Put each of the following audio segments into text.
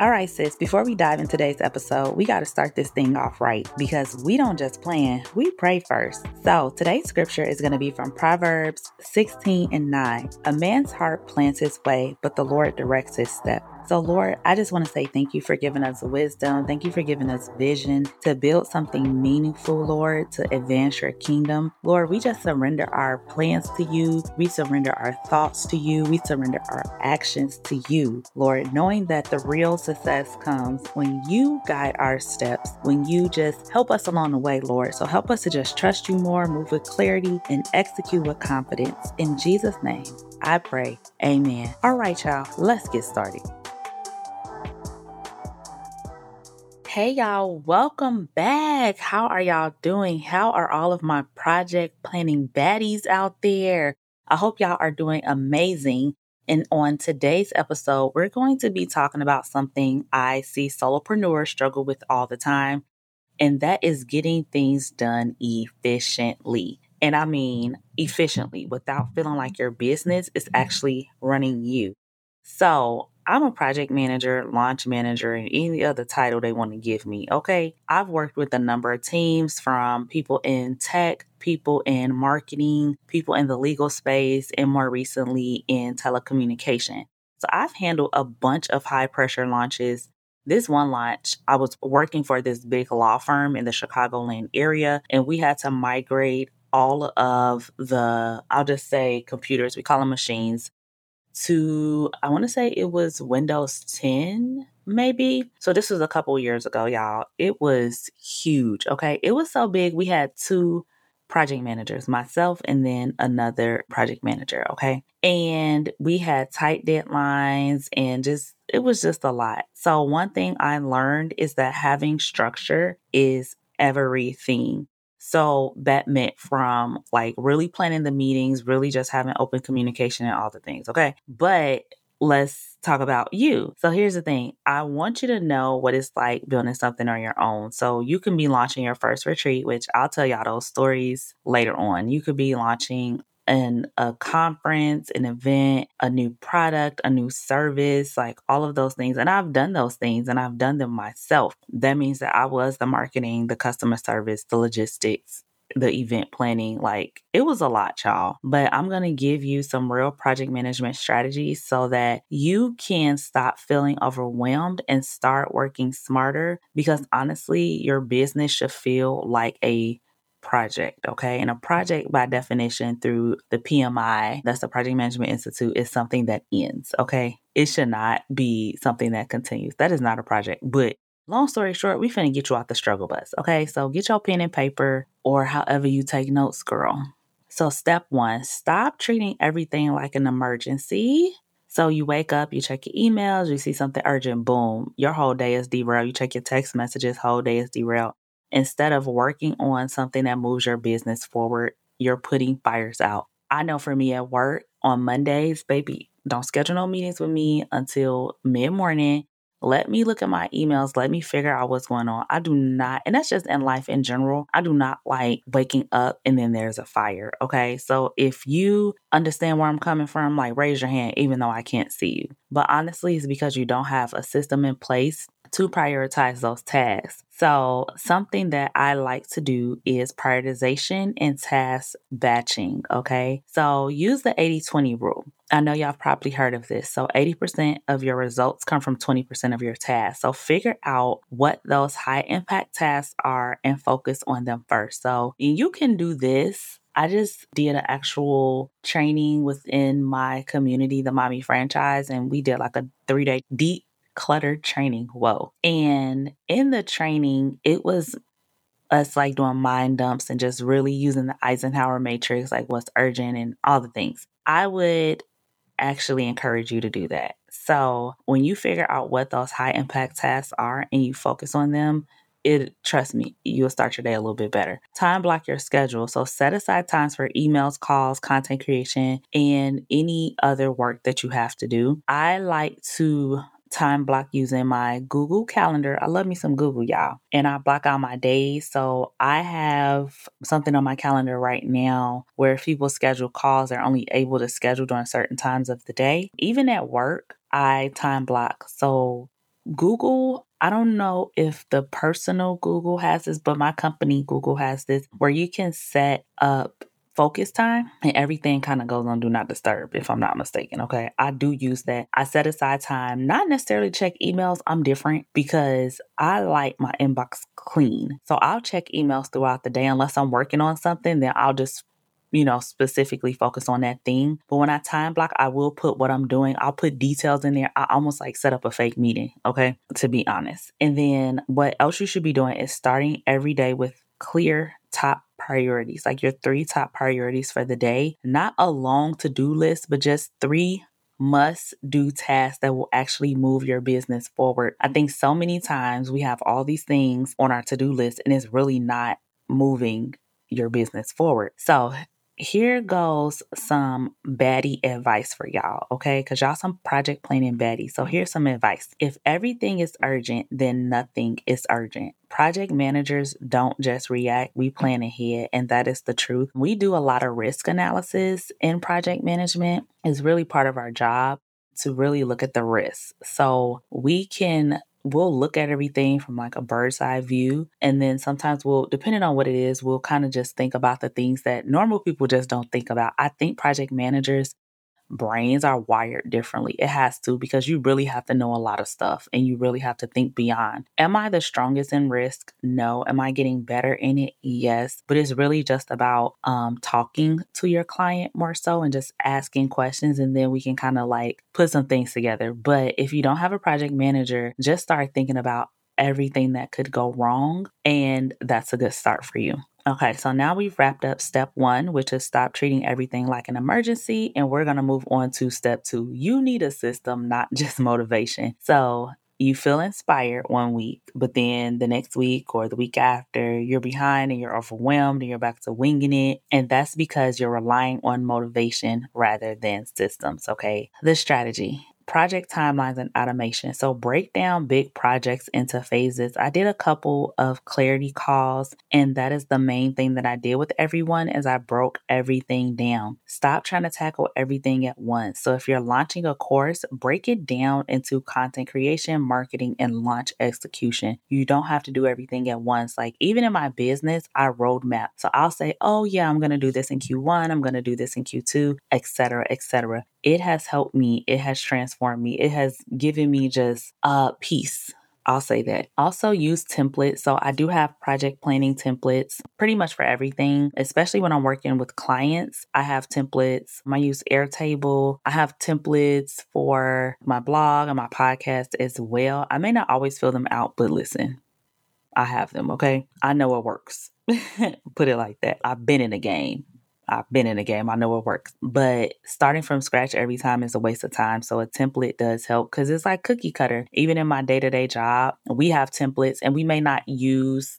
All right, sis, before we dive into today's episode, we got to start this thing off right because we don't just plan, we pray first. So today's scripture is going to be from Proverbs 16:9. A man's heart plans his way, but the Lord directs his step. So Lord, I just want to say thank you for giving us wisdom. Thank you for giving us vision to build something meaningful, Lord, to advance your kingdom. Lord, we just surrender our plans to you. We surrender our thoughts to you. We surrender our actions to you, Lord, knowing that the real success comes when you guide our steps, when you just help us along the way, Lord. So help us to just trust you more, move with clarity, and execute with confidence. In Jesus' name, I pray. Amen. All right, y'all, let's get started. Hey y'all, welcome back. How are y'all doing? How are all of my project planning baddies out there? I hope y'all are doing amazing. And on today's episode, we're going to be talking about something I see solopreneurs struggle with all the time, and that is getting things done efficiently. And I mean efficiently without feeling like your business is actually running you. So I'm a project manager, launch manager, and any other title they want to give me. Okay. I've worked with a number of teams from people in tech, people in marketing, people in the legal space, and more recently in telecommunication. So I've handled a bunch of high pressure launches. This one launch, I was working for this big law firm in the Chicagoland area, and we had to migrate all of the, I'll just say computers, we call them machines, to, I want to say it was Windows 10, maybe. So this was a couple years ago, y'all. It was huge. Okay. It was so big. We had two project managers, myself and then another project manager. Okay. And we had tight deadlines and it was just a lot. So one thing I learned is that having structure is everything. So that meant from like really planning the meetings, really just having open communication and all the things. Okay. But let's talk about you. So here's the thing. I want you to know what it's like building something on your own. So you can be launching your first retreat, which I'll tell y'all those stories later on. You could be launching a conference, an event, a new product, a new service, like all of those things. And I've done those things and I've done them myself. That means that I was the marketing, the customer service, the logistics, the event planning. Like it was a lot, y'all. But I'm going to give you some real project management strategies so that you can stop feeling overwhelmed and start working smarter, because honestly, your business should feel like a project, okay? And a project by definition through the PMI, that's the Project Management Institute, is something that ends, okay? It should not be something that continues. That is not a project. But long story short, we finna get you off the struggle bus, okay? So get your pen and paper or however you take notes, girl. So step one, stop treating everything like an emergency. So you wake up, you check your emails, you see something urgent, boom, your whole day is derailed. You check your text messages, whole day is derailed. Instead of working on something that moves your business forward, you're putting fires out. I know for me at work on Mondays, baby, don't schedule no meetings with me until mid-morning. Let me look at my emails. Let me figure out what's going on. I do not, and that's just in life in general, I do not like waking up and then there's a fire. Okay. So if you understand where I'm coming from, like raise your hand, even though I can't see you. But honestly, it's because you don't have a system in place to prioritize those tasks. So something that I like to do is prioritization and task batching. Okay. So use the 80-20 rule. I know y'all have probably heard of this. So 80% of your results come from 20% of your tasks. So figure out what those high impact tasks are and focus on them first. So you can do this. I just did an actual training within my community, the Mommy franchise, and we did like a 3-day deep cluttered training. Whoa. And in the training, it was us like doing mind dumps and just really using the Eisenhower matrix, like what's urgent and all the things. I would actually encourage you to do that. So when you figure out what those high impact tasks are and you focus on them, trust me, you'll start your day a little bit better. Time block your schedule. So set aside times for emails, calls, content creation, and any other work that you have to do. I like to time block using my Google Calendar. I love me some Google, y'all. And I block out my days. So I have something on my calendar right now where if people schedule calls, they're only able to schedule during certain times of the day. Even at work, I time block. So Google, I don't know if the personal Google has this, but my company Google has this where you can set up focus time and everything kind of goes on do not disturb, if I'm not mistaken. Okay. I do use that. I set aside time, not necessarily check emails. I'm different because I like my inbox clean. So I'll check emails throughout the day unless I'm working on something, then I'll just specifically focus on that thing. But when I time block, I will put what I'm doing. I'll put details in there. I almost like set up a fake meeting, okay, to be honest. And then what else you should be doing is starting every day with clear top priorities, like your 3 top priorities for the day, not a long to-do list, but just 3 must do tasks that will actually move your business forward. I think so many times we have all these things on our to-do list and it's really not moving your business forward. So here goes some baddie advice for y'all, okay? Because y'all some project planning baddies. So here's some advice. If everything is urgent, then nothing is urgent. Project managers don't just react, we plan ahead, and that is the truth. We do a lot of risk analysis in project management. It's really part of our job to really look at the risks. So we'll look at everything from like a bird's eye view. And then sometimes depending on what it is, we'll kind of just think about the things that normal people just don't think about. I think project managers' brains are wired differently. It has to, because you really have to know a lot of stuff and you really have to think beyond. Am I the strongest in risk? No. Am I getting better in it? Yes. But it's really just about talking to your client more so and just asking questions, and then we can kind of like put some things together. But if you don't have a project manager, just start thinking about everything that could go wrong, and that's a good start for you. Okay, so now we've wrapped up step 1, which is stop treating everything like an emergency. And we're going to move on to step 2. You need a system, not just motivation. So you feel inspired one week, but then the next week or the week after, you're behind and you're overwhelmed and you're back to winging it. And that's because you're relying on motivation rather than systems. Okay, the strategy. Project timelines and automation. So break down big projects into phases. I did a couple of clarity calls, and that is the main thing that I did with everyone is I broke everything down. Stop trying to tackle everything at once. So if you're launching a course, break it down into content creation, marketing, and launch execution. You don't have to do everything at once. Like even in my business, I roadmap. So I'll say, oh yeah, I'm going to do this in Q1. I'm going to do this in Q2, etc., etc. It has helped me. It has transformed me. It has given me just peace. I'll say that. Also use templates. So I do have project planning templates pretty much for everything, especially when I'm working with clients. I have templates. I use Airtable. I have templates for my blog and my podcast as well. I may not always fill them out, but listen, I have them, okay? I know it works. Put it like that. I've been in the game. I know it works. But starting from scratch every time is a waste of time. So a template does help because it's like cookie cutter. Even in my day-to-day job, we have templates and we may not use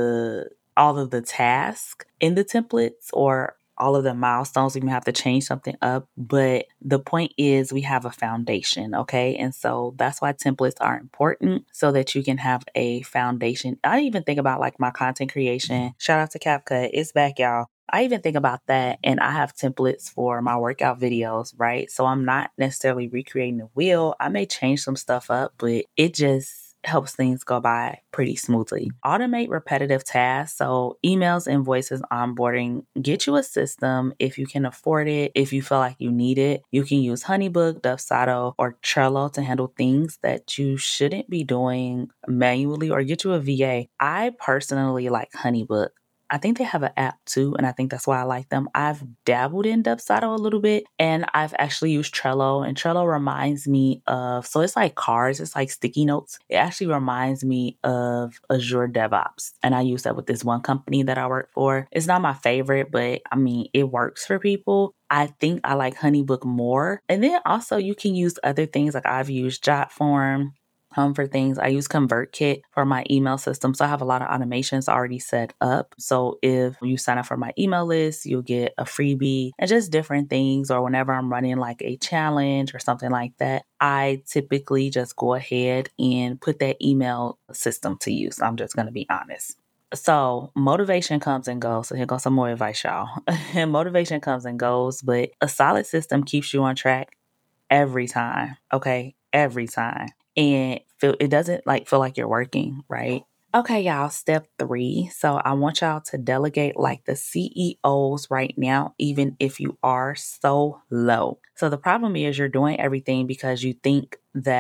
all of the tasks in the templates or all of the milestones. We may have to change something up. But the point is we have a foundation, okay? And so that's why templates are important so that you can have a foundation. I even think about like my content creation. Shout out to CapCut. It's back, y'all. I even think about that, and I have templates for my workout videos, right? So I'm not necessarily recreating the wheel. I may change some stuff up, but it just helps things go by pretty smoothly. Automate repetitive tasks. So emails, invoices, onboarding. Get you a system if you can afford it. If you feel like you need it, you can use Honeybook, Dubsado, or Trello to handle things that you shouldn't be doing manually, or get you a VA. I personally like Honeybook. I think they have an app too, and I think that's why I like them. I've dabbled in Dubsado a little bit, and I've actually used Trello, and Trello reminds me of, so it's like cards, it's like sticky notes. It actually reminds me of Azure DevOps, and I use that with this one company that I work for. It's not my favorite, but I mean, it works for people. I think I like Honeybook more. And then also you can use other things, like I've used Jotform. For things. I use ConvertKit for my email system. So I have a lot of automations already set up. So if you sign up for my email list, you'll get a freebie and just different things. Or whenever I'm running like a challenge or something like that, I typically just go ahead and put that email system to use. I'm just going to be honest. So motivation comes and goes. So here goes some more advice, y'all. Motivation comes and goes, but a solid system keeps you on track every time. Okay. Every time. And feel like you're working, right? Okay, y'all, step 3. So I want y'all to delegate like the CEOs right now, even if you are so low. So the problem is you're doing everything because you think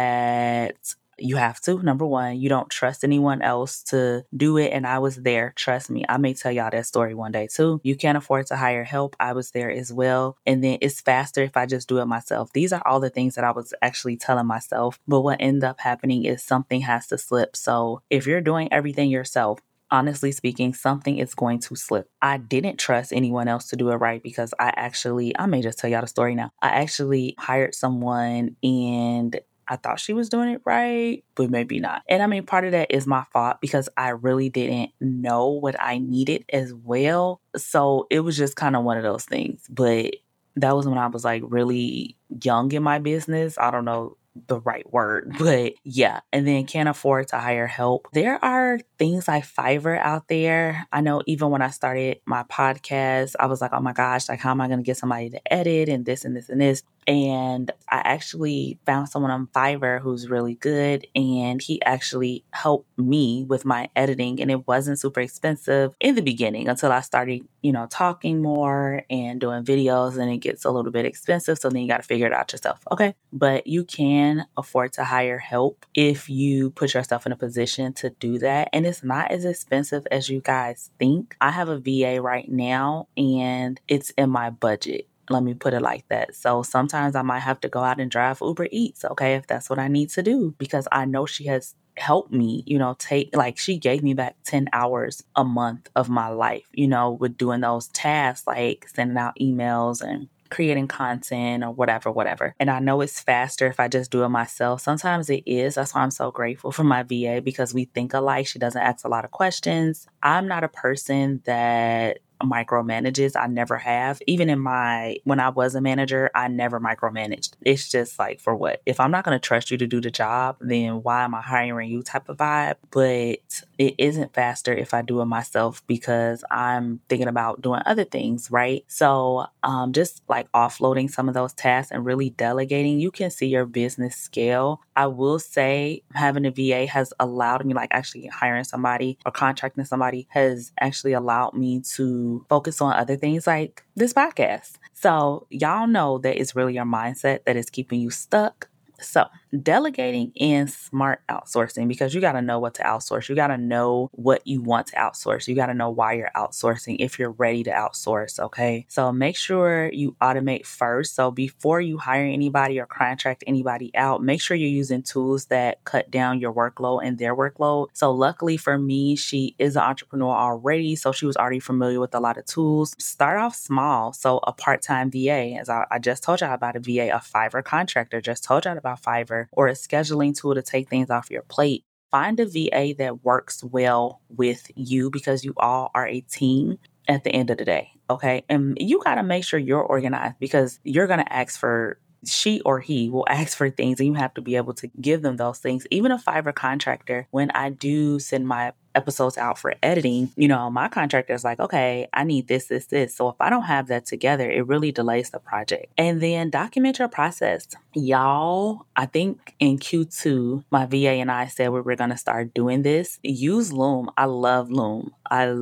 that you have to. Number one, you don't trust anyone else to do it. And I was there. Trust me. I may tell y'all that story one day too. You can't afford to hire help. I was there as well. And then it's faster if I just do it myself. These are all the things that I was actually telling myself. But what ended up happening is something has to slip. So if you're doing everything yourself, honestly speaking, something is going to slip. I didn't trust anyone else to do it right because I may just tell y'all the story now. I actually hired someone and I thought she was doing it right, but maybe not. And I mean, part of that is my fault because I really didn't know what I needed as well. So it was just kind of one of those things. But that was when I was like really young in my business. I don't know the right word, but yeah. And then can't afford to hire help. There are things like Fiverr out there. I know even when I started my podcast, I was like, oh my gosh, like how am I going to get somebody to edit and this and this and this? And I actually found someone on Fiverr who's really good. And he actually helped me with my editing. And it wasn't super expensive in the beginning until I started, talking more and doing videos. And it gets a little bit expensive. So then you got to figure it out yourself. Okay. But you can afford to hire help if you put yourself in a position to do that. And it's not as expensive as you guys think. I have a VA right now and it's in my budget. Let me put it like that. So sometimes I might have to go out and drive Uber Eats, okay, if that's what I need to do, because I know she has helped me, she gave me back 10 hours a month of my life, with doing those tasks like sending out emails and creating content or whatever. And I know it's faster if I just do it myself. Sometimes it is. That's why I'm so grateful for my VA because we think alike. She doesn't ask a lot of questions. I'm not a person that micromanages. I never have. Even when I was a manager, I never micromanaged. It's just like, for what? If I'm not going to trust you to do the job, then why am I hiring you type of vibe? But it isn't faster if I do it myself because I'm thinking about doing other things, right? So just like offloading some of those tasks and really delegating, you can see your business scale. I will say having a VA has allowed me, like actually hiring somebody or contracting somebody has actually allowed me to focus on other things like this podcast. So y'all know that it's really your mindset that is keeping you stuck. So delegating and smart outsourcing, because you got to know what to outsource. You got to know what you want to outsource. You got to know why you're outsourcing if you're ready to outsource. Okay. So make sure you automate first. So before you hire anybody or contract anybody out, make sure you're using tools that cut down your workload and their workload. So luckily for me, she is an entrepreneur already. So she was already familiar with a lot of tools. Start off small. So a part-time VA, as I just told y'all about a VA, a Fiverr contractor, just told y'all about Fiverr, or a scheduling tool to take things off your plate. Find a VA that works well with you because you all are a team at the end of the day. Okay. And you got to make sure you're organized because you're going to she or he will ask for things and you have to be able to give them those things. Even a Fiverr contractor, when I do send my episodes out for editing, my contractor is like, okay, I need this, this, this. So if I don't have that together, it really delays the project. And then document your process. Y'all, I think in Q2, my VA and I said we were going to start doing this. Use Loom. I love Loom.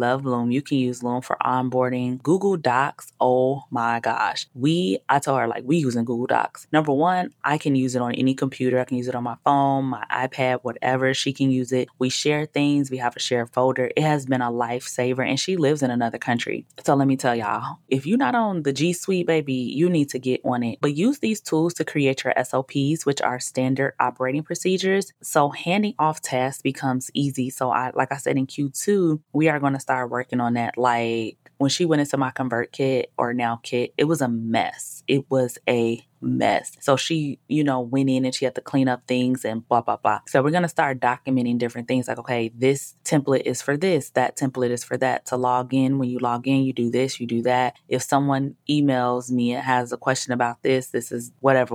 You can use Loom for onboarding. Google Docs. Oh my gosh. I told her we using Google Docs. Number one, I can use it on any computer. I can use it on my phone, my iPad, whatever. She can use it. We share things. We have a shared folder. It has been a lifesaver and she lives in another country. So let me tell y'all, if you're not on the G Suite, baby, you need to get on it. But use these tools to create your SOPs, which are standard operating procedures. So handing off tasks becomes easy. So like I said, in Q2, we are going to start working on that. Like when she went into my ConvertKit or Now Kit, it was a mess. It was a mess. So she, went in and she had to clean up things and blah, blah, blah. So we're going to start documenting different things like, okay, this template is for this, that template is for that. To log in, when you log in, you do this, you do that. If someone emails me and has a question about this is whatever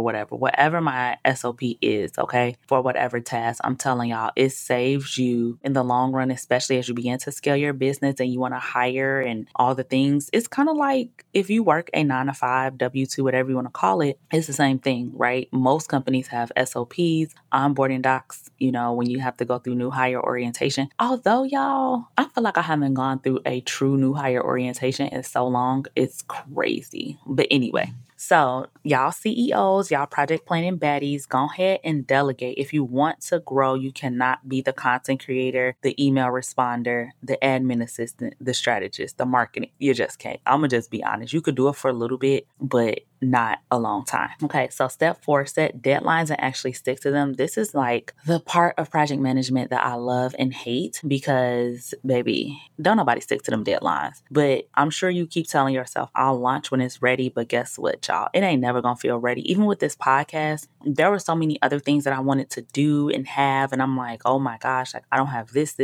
my SOP is, okay, for whatever task, I'm telling y'all, it saves you in the long run, especially as you begin to scale your business and you want to hire and all all the things. It's kind of like if you work a 9 to 5, W-2, whatever you want to call it, it's the same thing, right? Most companies have SOPs, onboarding docs, when you have to go through new hire orientation. Although, y'all, I feel like I haven't gone through a true new hire orientation in so long. It's crazy. But anyway. So y'all CEOs, y'all project planning baddies, go ahead and delegate. If you want to grow, you cannot be the content creator, the email responder, the admin assistant, the strategist, the marketing. You just can't. I'm going to just be honest. You could do it for a little bit, but not a long time. Okay, so step 4, set deadlines and actually stick to them. This is like the part of project management that I love and hate because, baby, don't nobody stick to them deadlines. But I'm sure you keep telling yourself, I'll launch when it's ready. But guess what, y'all? It ain't never gonna feel ready. Even with this podcast, there were so many other things that I wanted to do and have. And I'm like, oh my gosh, like I don't have this.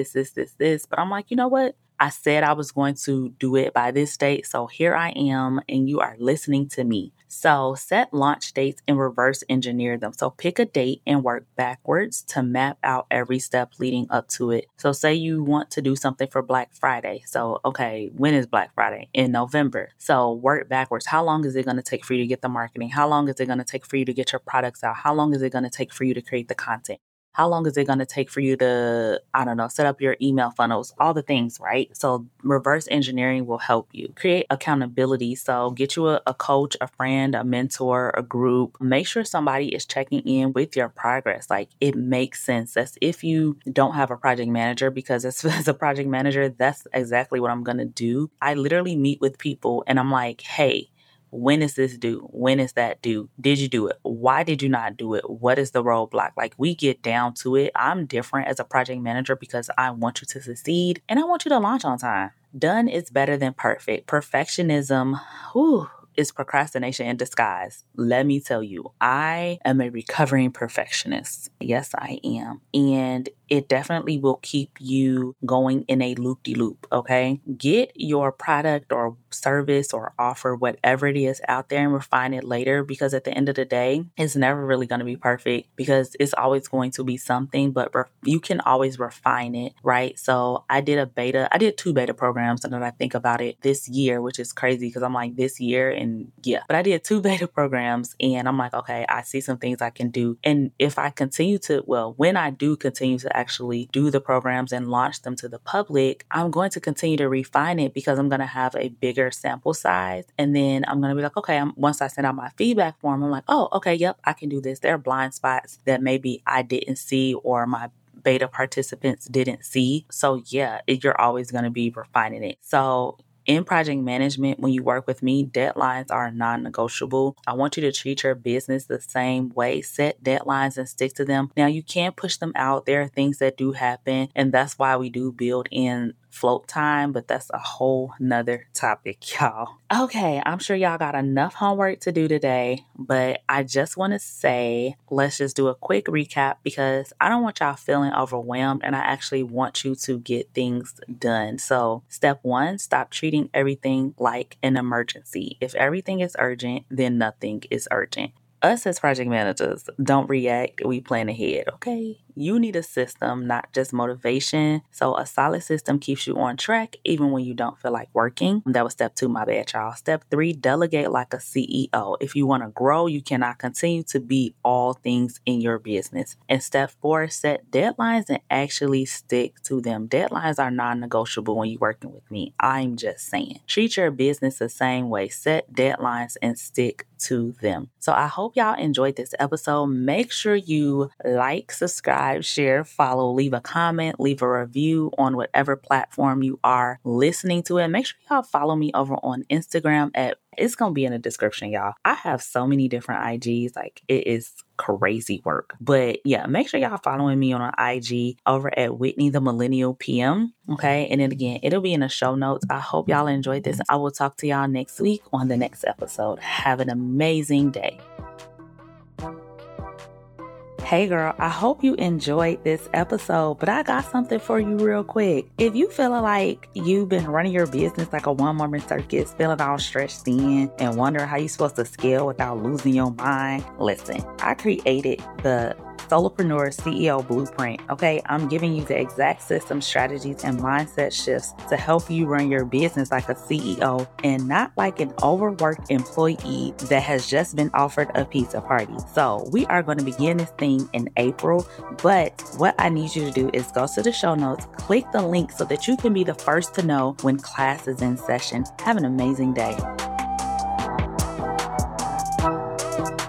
But I'm like, you know what? I said I was going to do it by this date. So here I am, and you are listening to me. So set launch dates and reverse engineer them. So pick a date and work backwards to map out every step leading up to it. So say you want to do something for Black Friday. So, okay, when is Black Friday? In November. So work backwards. How long is it going to take for you to get the marketing? How long is it going to take for you to get your products out? How long is it going to take for you to create the content? How long is it going to take for you to, set up your email funnels, all the things, right? So reverse engineering will help you create accountability. So get you a coach, a friend, a mentor, a group. Make sure somebody is checking in with your progress. Like it makes sense. That's if you don't have a project manager, because as a project manager, that's exactly what I'm going to do. I literally meet with people and I'm like, hey, when is this due? When is that due? Did you do it? Why did you not do it? What is the roadblock? Like we get down to it. I'm different as a project manager because I want you to succeed and I want you to launch on time. Done is better than perfect. Perfectionism, is procrastination in disguise. Let me tell you, I am a recovering perfectionist. Yes, I am. And it definitely will keep you going in a loop-de-loop, okay? Get your product or service or offer, whatever it is out there and refine it later, because at the end of the day, it's never really going to be perfect because it's always going to be something, but you can always refine it, right? So I did 2 beta programs, and then I think about it this year, which is crazy because I'm like this year and yeah, but I did 2 beta programs and I'm like, okay, I see some things I can do. And if I when I do continue to actually do the programs and launch them to the public, I'm going to continue to refine it because I'm going to have a bigger sample size. And then I'm going to be like, okay, once I send out my feedback form, I'm like, oh, okay, yep, I can do this. There are blind spots that maybe I didn't see or my beta participants didn't see. So yeah, you're always going to be refining it. So in project management, when you work with me, deadlines are non-negotiable. I want you to treat your business the same way. Set deadlines and stick to them. Now, you can't push them out. There are things that do happen, and that's why we do build in float time, but that's a whole nother topic, y'all. Okay, I'm sure y'all got enough homework to do today, but I just want to say, let's just do a quick recap because I don't want y'all feeling overwhelmed and I actually want you to get things done. So step 1, stop treating everything like an emergency. If everything is urgent, then nothing is urgent. Us as project managers don't react, we plan ahead, okay? You need a system, not just motivation. So a solid system keeps you on track even when you don't feel like working. That was step 2, my bad, y'all. Step 3, delegate like a CEO. If you want to grow, you cannot continue to be all things in your business. And step 4, set deadlines and actually stick to them. Deadlines are non-negotiable when you're working with me. I'm just saying. Treat your business the same way. Set deadlines and stick to them. So I hope y'all enjoyed this episode. Make sure you like, subscribe, share, follow, leave a comment, leave a review on whatever platform you are listening to. And make sure y'all follow me over on Instagram it's going to be in the description, y'all. I have so many different IGs. Like it is crazy work. But yeah, make sure y'all following me on an IG over at Whitney the Millennial PM. Okay. And then again, it'll be in the show notes. I hope y'all enjoyed this. I will talk to y'all next week on the next episode. Have an amazing day. Hey girl, I hope you enjoyed this episode, but I got something for you real quick. If you feeling like you've been running your business like a one-woman circus, feeling all stretched in and wondering how you're supposed to scale without losing your mind, listen, I created the Solopreneur CEO Blueprint. Okay, I'm giving you the exact system, strategies, and mindset shifts to help you run your business like a CEO and not like an overworked employee that has just been offered a pizza party. So we are going to begin this thing in April, but what I need you to do is go to the show notes, click the link so that you can be the first to know when class is in session. Have an amazing day.